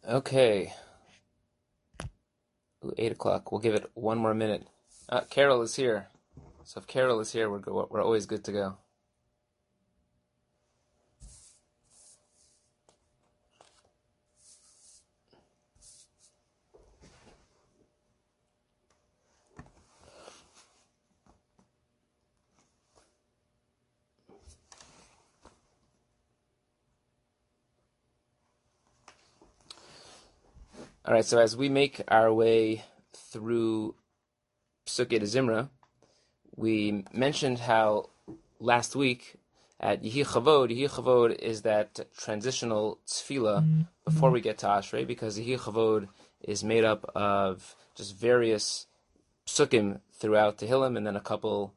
Okay, 8 o'clock. We'll give it one more minute. Carol is here. So if Carol is here, we're always good to go. All right, so as we make our way through Psukei de Zimra, we mentioned how last week at Yehi Chavod is that transitional tefillah before we get to Ashrei, because Yehi Chavod is made up of just various psukim throughout Tehillim, and then a couple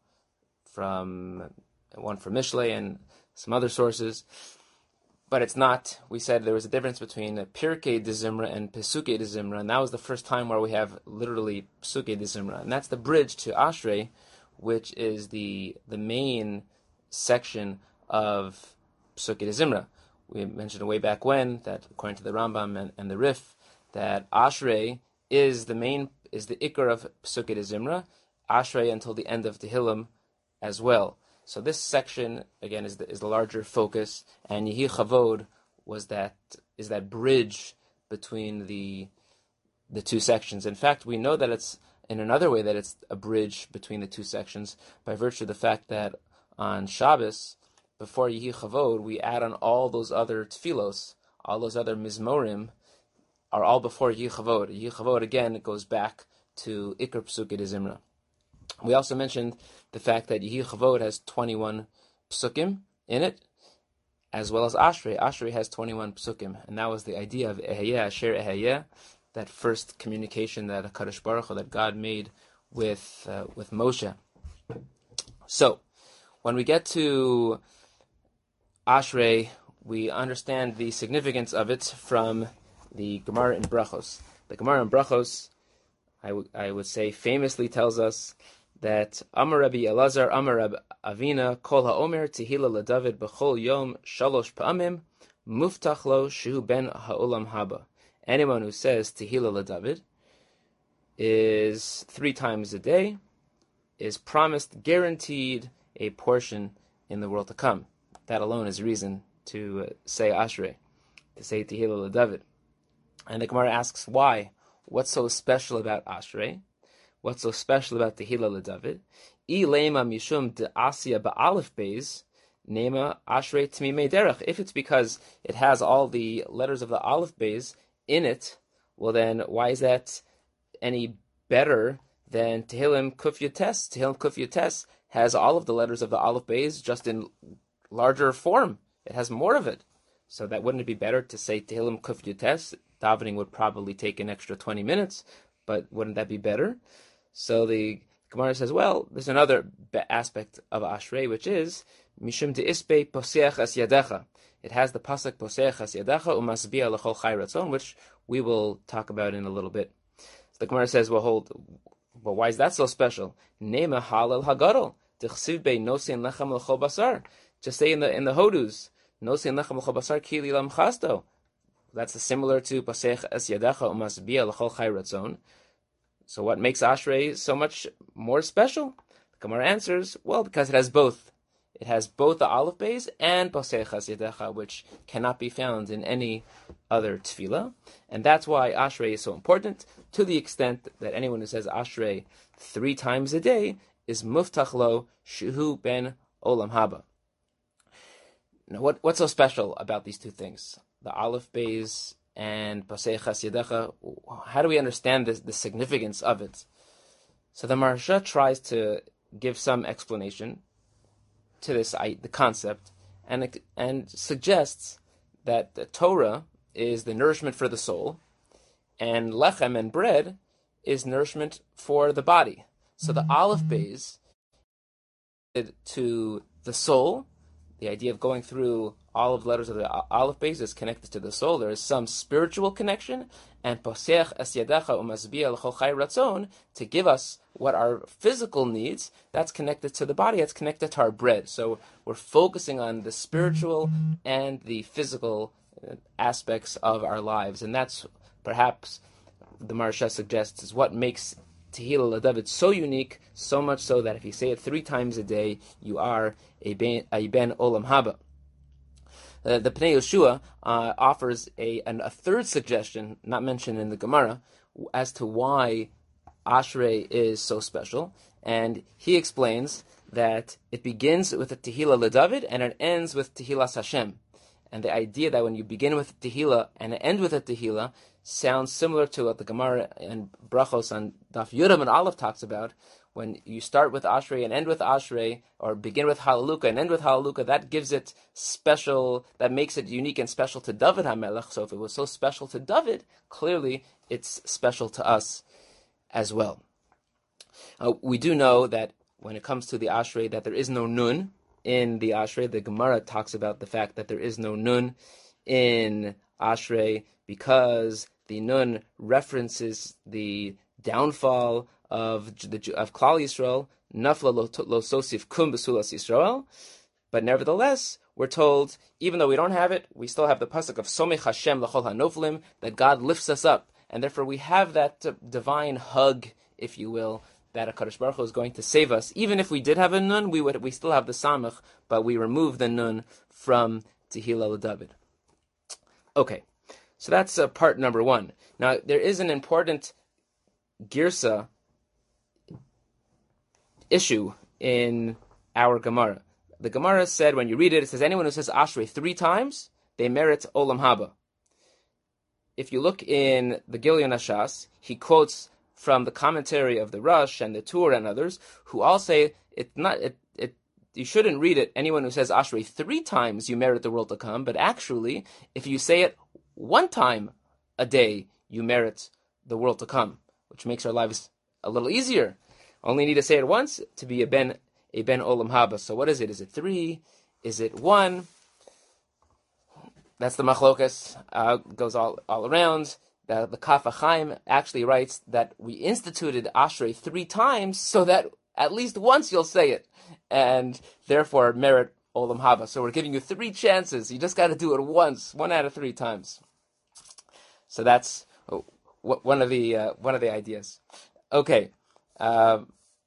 one from Mishlei and some other sources. But it's not, we said there was a difference between Pirkei de Zimra and Pesukei de Zimra, and that was the first time where we have literally Pesukei de Zimra. And that's the bridge to Ashrei, which is the main section of Pesukei de Zimra. We mentioned way back when that according to the Rambam and the Rif, that Ashrei is the Ikar of Pesukei de Zimra, Ashrei until the end of Tehillim as well. So this section again is the larger focus, and Yehi Chavod is that bridge between the two sections. In fact, we know that it's in another way that it's a bridge between the two sections by virtue of the fact that on Shabbos, before Yehi Chavod, we add on all those other tefillos, all those other mizmorim are all before Yehi Chavod. Yehi Chavod again goes back to Ikar Pesukei de Zimra. We also mentioned the fact that Yehi Chavod has 21 psukim in it, as well as Ashrei. Ashrei has 21 psukim, and that was the idea of Eheyeh, Asher Eheyeh, that first communication that HaKadosh Baruch Hu, that God made with Moshe. So, when we get to Ashrei, we understand the significance of it from the Gemara in Brachos. The Gemara in Brachos, I would say, famously tells us that Amar Rabbi Elazar, Amar Rabbi Avina, Kol HaOmer Tehila LeDavid B'chol Yom Shalosh Pa'amim Muftach Lo Shehu Ben HaOlam Haba. Anyone who says Tehila LeDavid is 3 times a day is promised, guaranteed, a portion in the world to come. That alone is reason to say Ashrei, to say Tehila LeDavid. And the Gemara asks why? What's so special about Ashrei? What's so special about Tehila LeDavid? Ilema mishum de asya ba'alef beis nema Ashrei Tmimei Derech. If it's because it has all the letters of the Aleph beis in it, well then why is that any better than Tehillim Kuf Yotes? Tehillim Kuf Yotes has all of the letters of the Aleph beis just in larger form. It has more of it. So that wouldn't it be better to say Tehillim Kuf Yotes? Davening would probably take an extra 20 minutes, but wouldn't that be better? So the Gemara says, well, there's another aspect of Ashrei, which is Mishum de'ispe poseach as yadecha. It has the pasuk poseach as yadecha umasbia lechol chai ratzon, which we will talk about in a little bit. So the Gemara says, well, why is that so special? Nema halal hagadol tichsiv be nosein lechem lechol basar. Just say in the Hodus, nosein lechem lechol basar ki lilam chasto. That's similar to poseach as yadecha umasbia lechol chai ratzon. So what makes Ashrei so much more special? The Gemara answers, well, because it has both. It has both the Aleph beis and Poseach Yadecha, which cannot be found in any other tefillah. And that's why Ashrei is so important, to the extent that anyone who says Ashrei 3 times a day is Muftach Lo Shehu Ben Olam Haba. Now, what's so special about these two things? The Aleph beis and Poseach Yadecha, how do we understand the significance of it? So the Maharsha tries to give some explanation to the concept, and suggests that the Torah is the nourishment for the soul, and lechem and bread is nourishment for the body. So the Aleph beis to the soul. The idea of going through all of the letters of the Aleph beis is connected to the soul. There is some spiritual connection, and Poseach es yadecha umasbia l'chol chai ratzon, to give us what our physical needs, that's connected to the body, that's connected to our bread. So we're focusing on the spiritual and the physical aspects of our lives, and that's perhaps the Maharsha suggests is what makes Tehillah LeDavid so unique, so much so that if you say it 3 times a day, you are a ben Olam Haba. The Pnei Yeshua offers a third suggestion, not mentioned in the Gemara, as to why Ashrei is so special, and he explains that it begins with a Tehillah LeDavid and it ends with Tehillas Hashem. And the idea that when you begin with Tehillah and end with a Tehillah sounds similar to what the Gemara and Brachos on Daf Yudam and Aleph talks about. When you start with Ashrei and end with Ashrei, or begin with Hallelujah and end with Hallelujah, that gives it special, that makes it unique and special to David HaMelech. So if it was so special to David, clearly it's special to us as well. We do know that when it comes to the Ashrei, that there is no Nun in the Ashrei. The Gemara talks about the fact that there is no Nun in Ashrei because the Nun references the downfall of Klal Yisrael, Nafla lo sosif kum besulas Yisrael. But nevertheless, we're told, even though we don't have it, we still have the pasuk of Somech Hashem l'chol hanoflim, that God lifts us up, and therefore we have that divine hug, if you will, that HaKadosh Baruch Hu is going to save us. Even if we did have a nun, we still have the samach, but we remove the nun from Tehillah LeDavid. Okay, so that's part number 1. Now, there is an important girsa issue in our Gemara. The Gemara said, when you read it, it says anyone who says Ashrei 3 times, they merit Olam Haba. If you look in the Gilyon HaShas, he quotes from the commentary of the Rush and the Tur and others, who all say you shouldn't read it, anyone who says Ashrei 3 times, you merit the world to come, but actually, if you say it 1 time a day, you merit the world to come, which makes our lives a little easier. Only need to say it once to be a ben Olam Haba. So what is it? Is it 3? Is it 1? That's the machlokas. Goes all around. The Kaf HaChaim actually writes that we instituted Ashrei 3 times so that at least once you'll say it, and therefore merit Olam Haba. So we're giving you 3 chances. You just got to do it once, 1 out of 3 times. So that's one of the ideas. Okay. The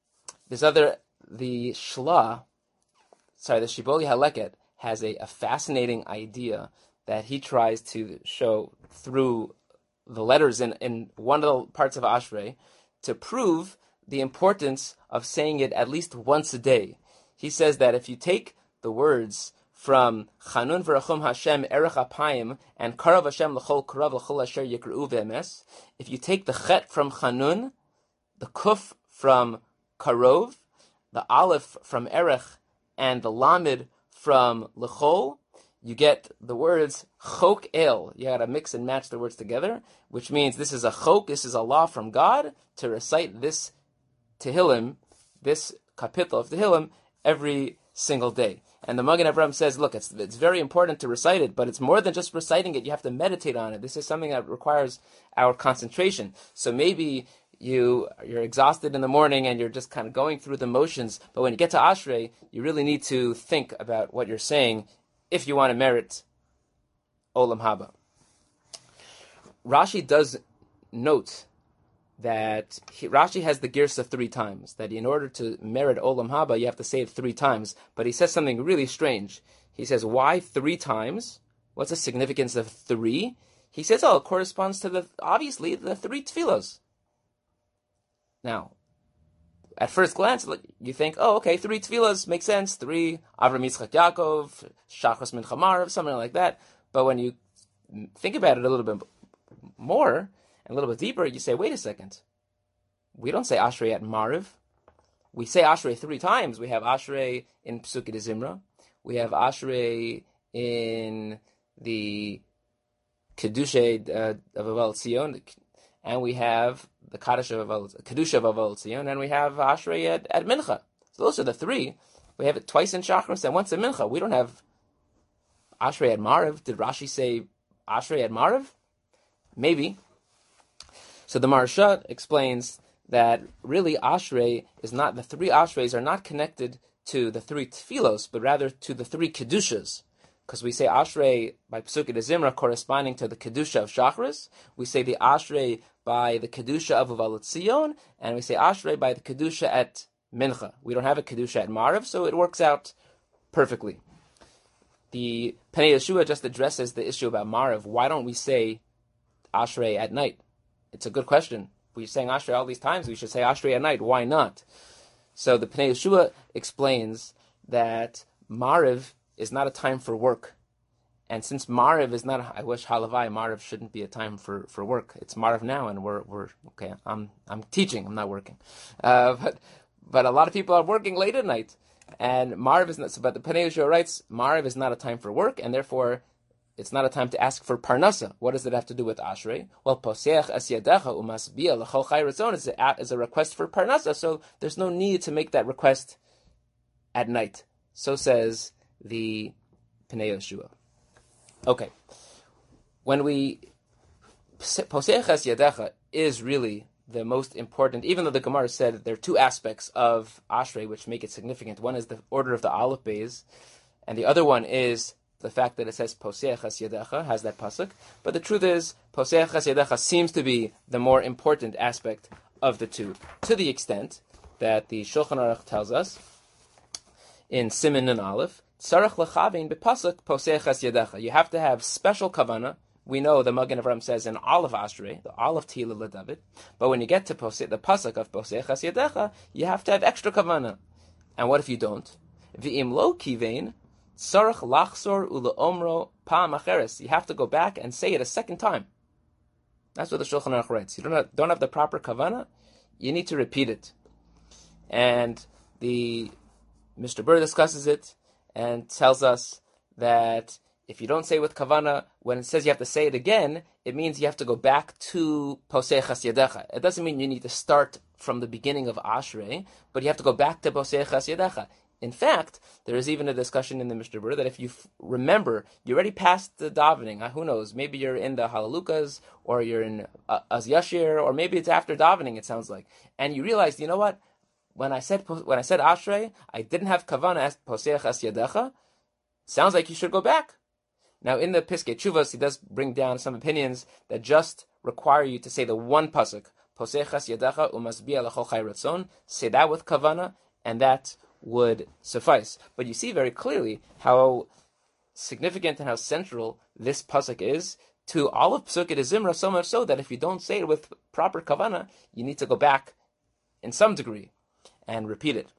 Shibbolei HaLeket has a fascinating idea that he tries to show through the letters in one of the parts of Ashrei to prove the importance of saying it at least once a day. He says that if you take the words from Chanun v'Rachum Hashem Erech Apayim and Karav Hashem l'chol Karav l'chol asher yikra'u v'emes, if you take the Chet from Chanun, the Kuf from Karov, the Aleph from Erech, and the Lamed from L'chol, you get the words Chok El. You got to mix and match the words together, which means this is a Chok, this is a law from God to recite this Tehillim, this kapitel of Tehillim, every single day. And the Magen Avraham says, look, it's very important to recite it, but it's more than just reciting it. You have to meditate on it. This is something that requires our concentration. So maybe you're exhausted in the morning and you're just kind of going through the motions, but when you get to Ashrei, you really need to think about what you're saying if you want to merit Olam Haba. Rashi does note that Rashi has the girsa 3 times, that in order to merit Olam Haba, you have to say it 3 times, but he says something really strange. He says, why 3 times? What's the significance of 3? He says, it corresponds to obviously the 3 tefillos. Now, at first glance, you think, 3 tefillas makes sense. 3 Avram Yitzchak Yaakov, Shachos Mincha Marav, something like that. But when you think about it a little bit more, and a little bit deeper, you say, wait a second. We don't say Ashrei at Mariv. We say Ashrei 3 times. We have Ashrei in Pesukei de Zimra. We have Ashrei in the Kedusha of Aval Tzion. And we have the Kedusha of Aval Tzion. And we have Ashrei at Mincha. So those are the 3. We have it twice in Shachris and once in Mincha. We don't have Ashrei at Mariv. Did Rashi say Ashrei at Mariv? Maybe. So the Maharsha explains that really Ashrei is not, the 3 Ashreis are not connected to the 3 tefillos, but rather to the 3 kedushas. because we say Ashrei by Pesukei de Zimra corresponding to the Kedusha of Shachris. We say the Ashrei by the Kedusha of Uvalat Zion, and we say Ashrei by the Kedusha at Mincha. We don't have a Kedusha at Mariv, so it works out perfectly. The Pnei Yeshua just addresses the issue about Mariv. Why don't we say Ashrei at night? It's a good question. We're saying Ashrei all these times. We should say Ashrei at night. Why not? So the Pnei Yeshua explains that Mariv is not a time for work. And since Mariv is not, I wish Halavai, Mariv shouldn't be a time for work. It's Mariv now, and we're okay. I'm teaching. I'm not working. But a lot of people are working late at night, and Mariv is not. But the Pnei Yeshua writes, Mariv is not a time for work, and therefore it's not a time to ask for parnasa. What does it have to do with Ashrei? Well, poseach es yadecha umasbia l'chol chai ratzon is a request for parnasa, so there's no need to make that request at night. So says the Pnei Yeshua. Okay, when we poseach es yadecha is really the most important, even though the Gemara said there are two aspects of Ashrei which make it significant. One is the order of the Aleph Beis, and the other one is the fact that it says Poseach es yadecha, has that pasuk. But the truth is, Poseach es yadecha seems to be the more important aspect of the two, to the extent that the Shulchan Aruch tells us in Siman and Aleph, Tzarech lechavin bepasuk Poseach es yadecha. You have to have special kavana. We know the Magen Avraham says in Aleph Ashrei, the Aleph Tehillah LeDavid, but when you get to the pasuk of Poseach es yadecha, you have to have extra kavana. And what if you don't? V'im lo kivein Sarach lachzor uleomro pa'am acheres. You have to go back and say it a second time. That's what the Shulchan Aruch writes. You don't have the proper kavana, you need to repeat it. And the Mr. Burr discusses it and tells us that if you don't say with kavana, when it says you have to say it again, it means you have to go back to Poseach es yadecha. It doesn't mean you need to start from the beginning of Ashrei, but you have to go back to Poseach es yadecha. In fact, there is even a discussion in the Mishnah Berurah that if you remember, you already passed the davening. Who knows? Maybe you're in the Halalukas, or you're in Az Yashir, or maybe it's after davening. It sounds like, and you realize, you know what? When I said Ashrei, I didn't have kavanah as Poseach es yadecha. Sounds like you should go back. Now, in the Piskei Teshuvos, he does bring down some opinions that just require you to say the one pasuk, Poseach es yadecha umasbia l'chol chai ratzon. Say that with kavanah, and that would suffice. But you see very clearly how significant and how central this pasuk is to all of Pesukei de Zimra, so much so that if you don't say it with proper kavana, you need to go back in some degree and repeat it.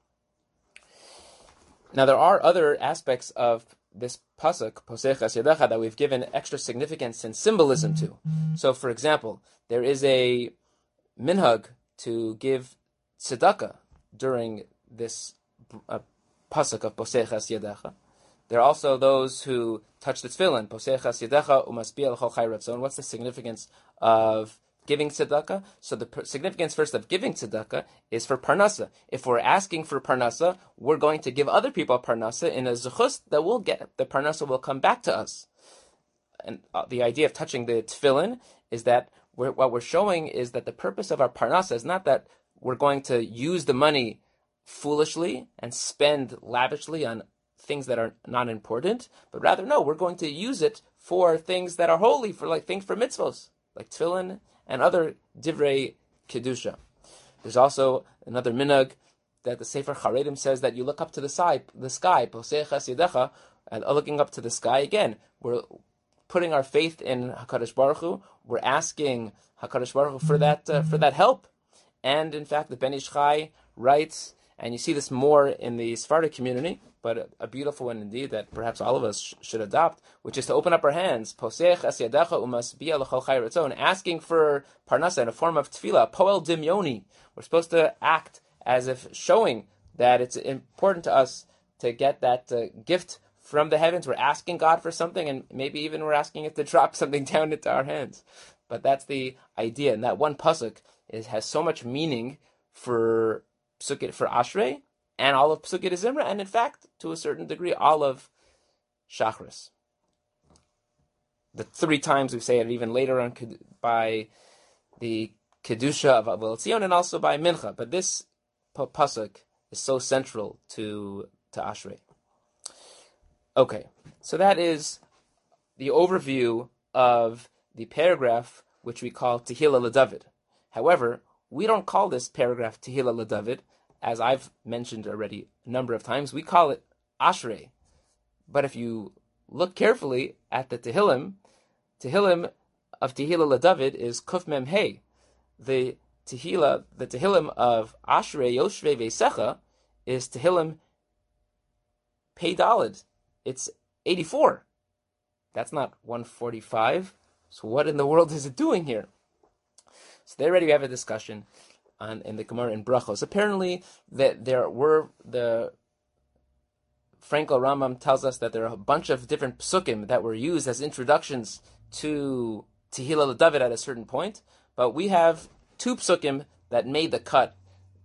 Now there are other aspects of this pasuk, Poseach es yadecha, that we've given extra significance and symbolism to. So for example, there is a minhag to give tzedakah during this pasuk of Poseach es yadecha. There are also those who touch the tefillin, Poseach es yadecha umasbia l'chol chai ratzon. What's the significance of giving tzedakah? So the significance first of giving tzedakah is for parnasa. If we're asking for parnasa, we're going to give other people parnasa in a zechus that we'll get. The parnasa will come back to us. And the idea of touching the tefillin is that what we're showing is that the purpose of our parnasa is not that we're going to use the money foolishly and spend lavishly on things that are not important, but rather, no, we're going to use it for things that are holy, for like things for mitzvos, like tefillin and other divrei kedusha. There's also another minhag that the Sefer Charedim says that you look up to the sky, Poseach es yadecha, and looking up to the sky again. We're putting our faith in Hakadosh Baruch Hu. We're asking Hakadosh Baruch Hu for that help. And in fact, the Ben Ish Chai writes, and you see this more in the Sephardic community, but a beautiful one indeed that perhaps all of us should adopt, which is to open up our hands, Poseach es yadecha umasbia l'chol chai ratzon, asking for parnasa in a form of tefillah, poel dimyoni. We're supposed to act as if showing that it's important to us to get that gift from the heavens. We're asking God for something, and maybe even we're asking it to drop something down into our hands. But that's the idea, and that one pasuk has so much meaning for Ashrei, and all of Pesukei de Zimra, and in fact, to a certain degree, all of Shachris. The 3 times we say it, even later on by the Kedusha of Uvalat Zion, and also by Mincha. But this pasuk is so central to Ashrei. Okay, So that is the overview of the paragraph which we call Tehillah LeDavid. However, we don't call this paragraph Tehillah LeDavid, as I've mentioned already a number of times. We call it Ashrei. But if you look carefully at the Tehillim of Tehillah LeDavid is Kuf Mem Hey. The Tehillim of Ashrei Yoshvei Veisecha is Tehillim Pei Daled. It's 84. That's not 145. So what in the world is it doing here? So there already we have a discussion in the Gemara in Brachos. Apparently, that Frankel Rambam tells us that there are a bunch of different psukim that were used as introductions to Tehillah LeDavid at a certain point, but we have 2 psukim that made the cut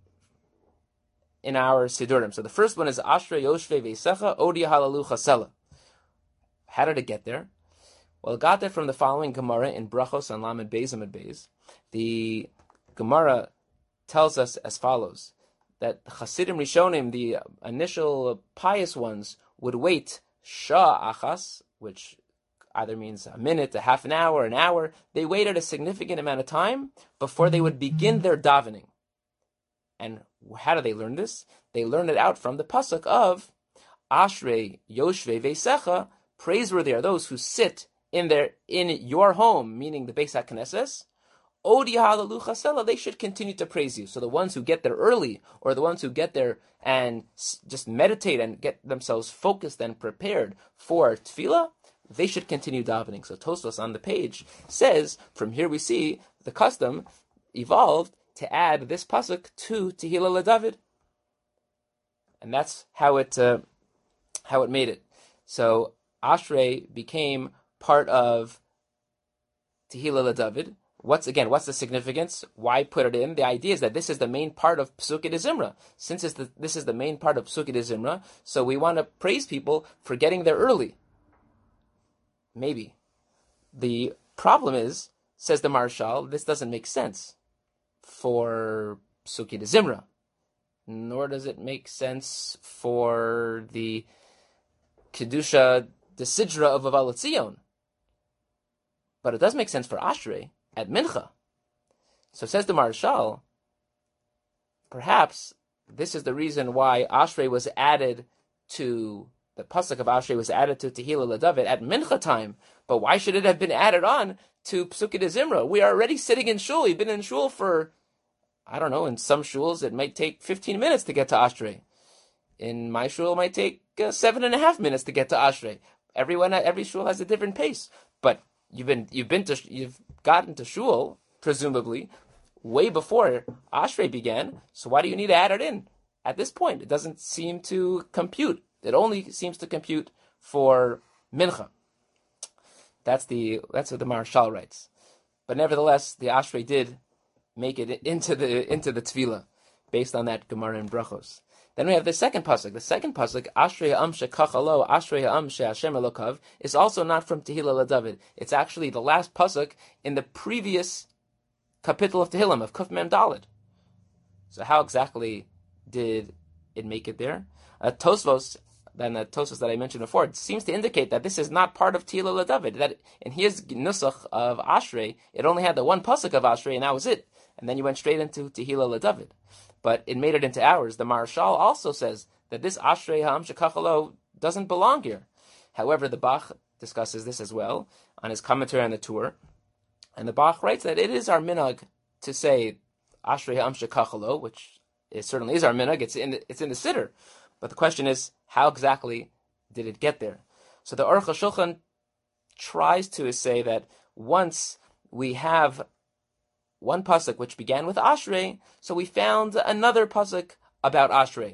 in our Sidurim. So the first one is Ashrei Yoshvei Veisecha Odi Halalu Chasela. How did it get there? Well, it got there from the following Gemara in Brachos on Lamed Beis Amud Beis. The Gemara tells us as follows, that Chasidim Rishonim, the initial pious ones, would wait Shah Achas, which either means a minute, a half an hour. They waited a significant amount of time before they would begin their davening. And how do they learn this? They learn it out from the pasuk of Ashrei Yoshvei Veisecha. Praiseworthy are those who sit in your home, meaning the Beis HaKnesses. Odi halalu chasela, they should continue to praise you. So the ones who get there early, or the ones who get there and just meditate and get themselves focused and prepared for tefillah, they should continue davening. So Tosfos on the page says, from here we see the custom evolved to add this pasuk to Tehillah LeDavid, and that's how it made it. So Ashrei became part of Tehillah LeDavid. What's the significance? Why put it in? The idea is that this is the main part of Pesukei Zimra. Since this is the main part of Pesukei Zimra, so we want to praise people for getting there early. Maybe. The problem is, says the Marshal, this doesn't make sense for Pesukei Zimra, nor does it make sense for the Kedusha, the Sidra of Avalat Zion. But it does make sense for Ashrei at Mincha. So says the Marshal, perhaps this is the reason why Ashrei was added to, the pasuk of Ashrei was added to Tehillah LeDavid at Mincha time. But why should it have been added on to Pesukei Zimra? We are already sitting in shul. We've been in shul for, I don't know, in some shuls it might take 15 minutes to get to Ashrei. In my shul it might take 7.5 minutes to get to Ashrei. Every shul has a different pace. But you've gotten to shul, presumably, way before Ashrei began, so why do you need to add it in at this point? It doesn't seem to compute. It only seems to compute for Mincha. That's what the Marshal writes. But nevertheless, the Ashrei did make it into the Tefillah, based on that Gemara in Brachos. Then we have the second pasuk. The second pasuk, Ashrei ha'am shekachalo, Ashrei ha'am she'Hashem Elokav, is also not from Tehillah LeDavid. It's actually the last pasuk in the previous kapitel of Tehillim, of Kuf Mem Daled. So how exactly did it make it there? Tosfos, then the Tosfos that I mentioned before, it seems to indicate that this is not part of Tehillah LeDavid. That in his nusach of Ashrei, it only had the one pasuk of Ashrei, and that was it. And then you went straight into Tehillah LeDavid. But it made it into ours. The Marshal also says that this Ashrei ha'am shekachalo doesn't belong here. However, the Bach discusses this as well on his commentary on the Tur. And the Bach writes that it is our minhag to say Ashrei ha'am shekachalo, which it certainly is our minhag. It's in the Siddur. But the question is, how exactly did it get there? So the Aruch HaShulchan tries to say that once we have one pasuk which began with Ashrei, so we found another pasuk about Ashrei.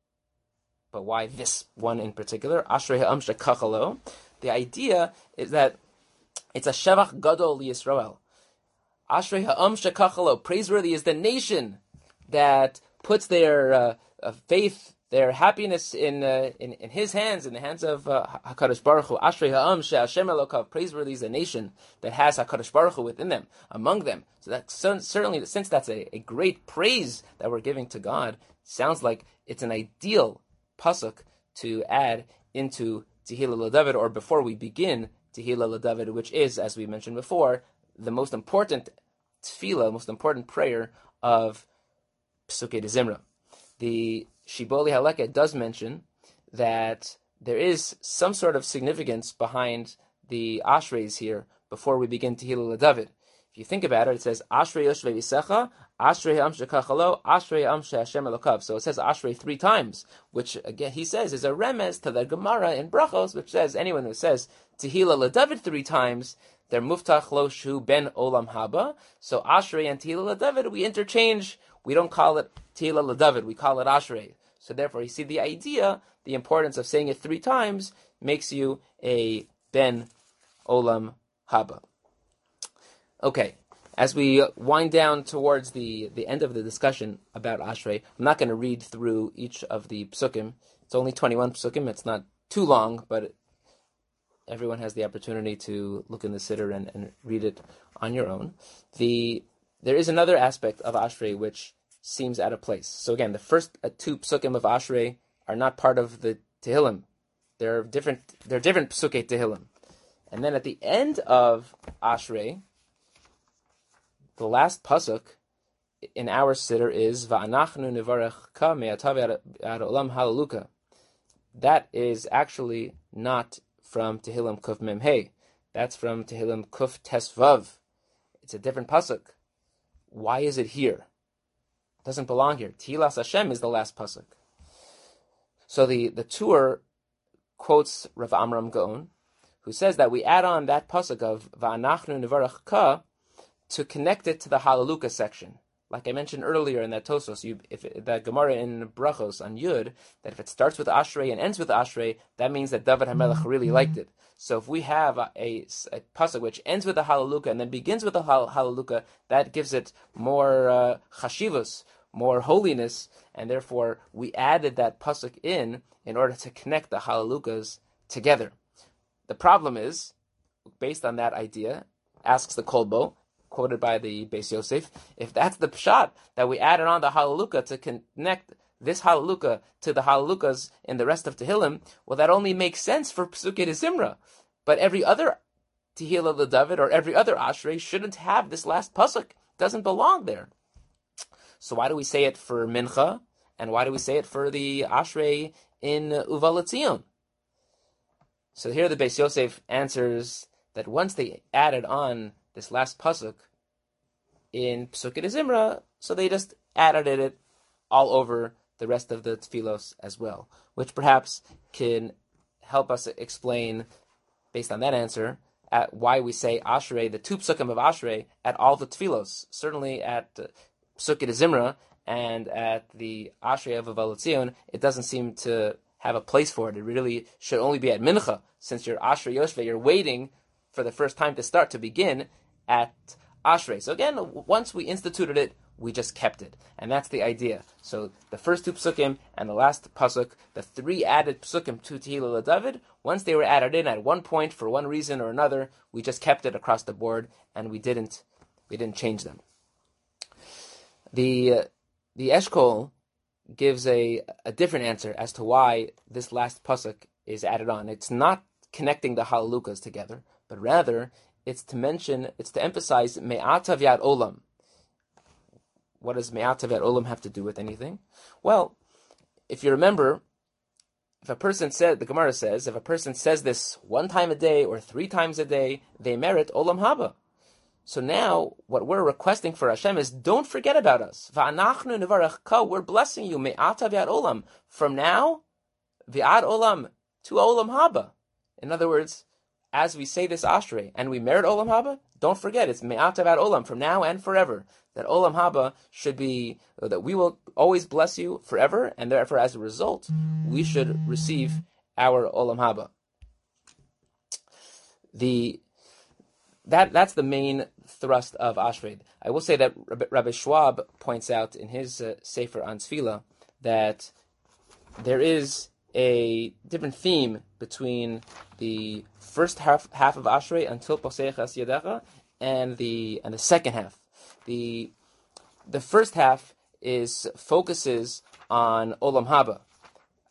But why this one in particular, Ashrei ha'am shekachalo? The idea is that it's a shevach gadol lYisrael. Ashrei ha'am shekachalo, praiseworthy is the nation that puts their faith, their happiness in His hands, in the hands of Hakadosh Baruch Hu. Ashrei ha'am she'Hashem Elokav, praiseworthy is a nation that has Hakadosh Baruch Hu within them, among them. So that certainly, since that's a great praise that we're giving to God, sounds like it's an ideal pasuk to add into Tehillah LeDavid, or before we begin Tehillah LeDavid, which is, as we mentioned before, the most important tefillah, most important prayer of Pesukei de Zimra. The Shiboli Haleket does mention that there is some sort of significance behind the Ashreys here before we begin Tehillah LeDavid. If you think about it, it says Ashrei Yoshvei Yisecha, Ashrei Am Shekachalo, Ashrei Am Hashem Elokav. So it says Ashrei 3 times, which again he says is a remez to the Gemara in Brachos, which says anyone who says Tehillah LeDavid 3 times, they're Muftach Lo Shu Ben Olam Haba. So Ashrei and Tehillah LeDavid we interchange. We don't call it Tehillah LeDavid, we call it Ashrei. So therefore, you see the idea, the importance of saying it 3 times makes you a Ben Olam Haba. Okay, as we wind down towards the end of the discussion about Ashrei, I'm not going to read through each of the psukim. It's only 21 psukim. It's not too long, but everyone has the opportunity to look in the siddur and read it on your own. There is another aspect of Ashrei which seems out of place. So again, the first 2 psukim of Ashrei are not part of the Tehillim. They're different psukei Tehillim. And then at the end of Ashrei, the last pasuk in our siddur is Va'anachnu nivarechka me'atav ad olam halaluka. That is actually not from Tehillim Kuf Mem Hey. That's from Tehillim Kuf Tes Vav. It's a different pasuk. Why is it here? It doesn't belong here. Tehillas Hashem is the last pasuk. So the Tur quotes Rav Amram Gaon, who says that we add on that pasuk of Va'anachnu nivarechka to connect it to the Hallelujah section. Like I mentioned earlier in that Tosos, that Gemara in Brachos on Yud, that if it starts with Ashrei and ends with Ashrei, that means that David HaMelech really liked it. So if we have a pasuk which ends with the Hallelujah and then begins with the Hallelujah, that gives it more chashivus, more holiness, and therefore we added that pasuk in order to connect the Hallelujahs together. The problem is, based on that idea, asks the Kolbo, quoted by the Beis Yosef, if that's the pshat, that we added on the Hallelujah to connect this Hallelujah to the Hallelujahs in the rest of Tehillim, well, that only makes sense for Pesukei de Zimra. But every other Tehillah LeDavid or every other Ashrei shouldn't have this last pasuk. It doesn't belong there. So why do we say it for Mincha, and why do we say it for the Ashrei in Uva L'Tzion? So here the Beis Yosef answers that once they added on this last pasuk in Pesukei de Zimra, so they just added it all over the rest of the tefillos as well, which perhaps can help us explain, based on that answer, at why we say Ashrei, the 2 psukim of Ashrei, at all the tefillos. Certainly at Pesukei de Zimra and at the Ashrei of Uva L'Tzion, it doesn't seem to have a place for it. It really should only be at Mincha, since you're Ashrei Yoshvei, you're waiting for the first time to begin at Ashrei. So again, once we instituted it, we just kept it. And that's the idea. So the first 2 psukim and the last pasuk, the 3 added psukim to Tehillah LeDavid, once they were added in at one point for one reason or another, we just kept it across the board and we didn't change them. The Eshkol gives a different answer as to why this last pasuk is added on. It's not connecting the Hallelujahs together, but rather it's to emphasize Me'atav Yad Olam. What does Me'atav Yad Olam have to do with anything? Well, if you remember, the Gemara says, if a person says this 1 time a day or 3 times a day, they merit Olam Haba. So now, what we're requesting for Hashem is, don't forget about us. Va'anachnu nivarechka, we're blessing you, Me'atav Yad Olam. From now, V'ad Olam, to Olam Haba. In other words, as we say this Ashrei, and we merit Olam Haba, don't forget, it's Me'atav Ad Olam, from now and forever. That Olam Haba should be, that we will always bless you forever, and therefore, as a result, we should receive our Olam Haba. That's the main thrust of Ashrei. I will say that Rabbi Schwab points out in his Sefer on Tefillah that there is a different theme between the first half of Ashrei until Posei Chas Yadecha and the second half. The first half focuses on Olam Haba.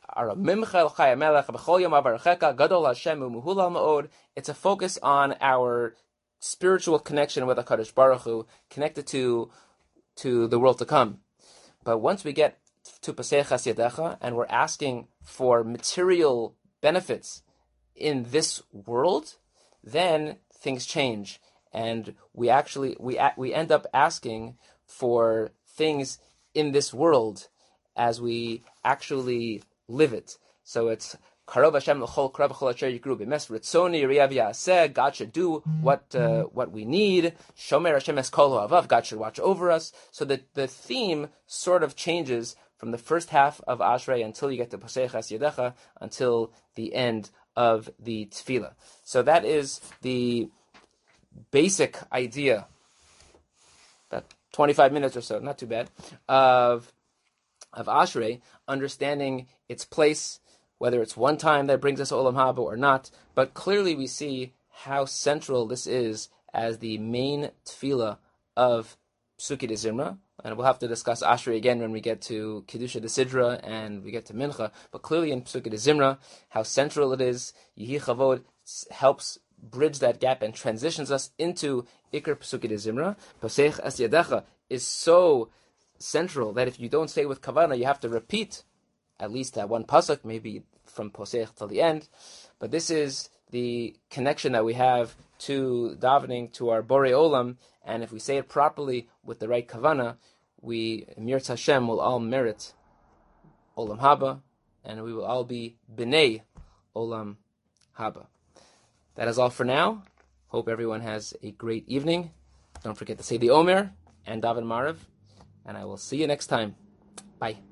It's a focus on our spiritual connection with HaKadosh Baruch Hu, connected to the world to come. But once we get to Paseachas Yadecha and we're asking for material benefits in this world, then things change, and we end up asking for things in this world as we actually live it. So it's Karov Hashem l'chol Karov l'chol asher yikru b'mes ritzoni yiriyav yaseh. God should do what we need. Shomer Hashem es kol ha'avav. God should watch over us. So that the theme sort of changes from the first half of Ashrei until you get to Paseachas Yadecha, until the end of the Tefillah. So that is the basic idea, about 25 minutes or so, not too bad, of Ashrei, understanding its place, whether it's one time that brings us Olam Haba or not. But clearly we see how central this is as the main tefillah of Psukei de Zimra. And we'll have to discuss Ashrei again when we get to Kedusha de Sidra and we get to Mincha. But clearly in Psukei de Zimra, how central it is. Yehi Chavod helps bridge that gap and transitions us into Iker Psukei de Zimra. Paseachas Yadecha is so central that if you don't say with Kavana, you have to repeat at least that one pasuk, maybe from Poseach till the end. But this is the connection that we have to davening to our Borei Olam, and if we say it properly with the right kavana, we, Mirz Hashem, will all merit Olam Haba, and we will all be B'nei Olam Haba. That is all for now. Hope everyone has a great evening. Don't forget to say the Omer and Daven Marav, and I will see you next time. Bye.